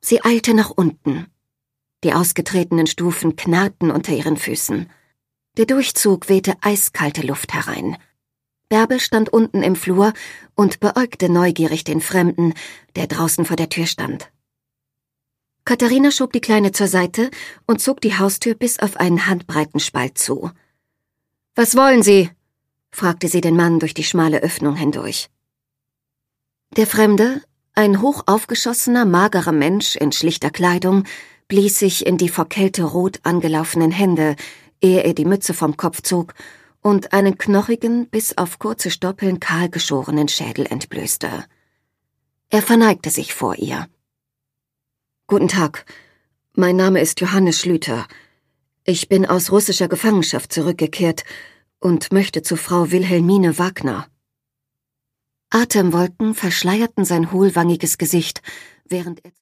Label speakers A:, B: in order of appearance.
A: Sie eilte nach unten. Die ausgetretenen Stufen knarrten unter ihren Füßen. Der Durchzug wehte eiskalte Luft herein. Bärbel stand unten im Flur und beäugte neugierig den Fremden, der draußen vor der Tür stand. Katharina schob die Kleine zur Seite und zog die Haustür bis auf einen handbreiten Spalt zu. »Was wollen Sie?« fragte sie den Mann durch die schmale Öffnung hindurch. Der Fremde, ein hoch aufgeschossener, magerer Mensch in schlichter Kleidung, blies sich in die vor Kälte rot angelaufenen Hände, ehe er die Mütze vom Kopf zog und einen knochigen, bis auf kurze Stoppeln kahl geschorenen Schädel entblößte. Er verneigte sich vor ihr. »Guten Tag, mein Name ist Johannes Schlüter. Ich bin aus russischer Gefangenschaft zurückgekehrt und möchte zu Frau Wilhelmine Wagner.« Atemwolken verschleierten sein hohlwangiges Gesicht, während er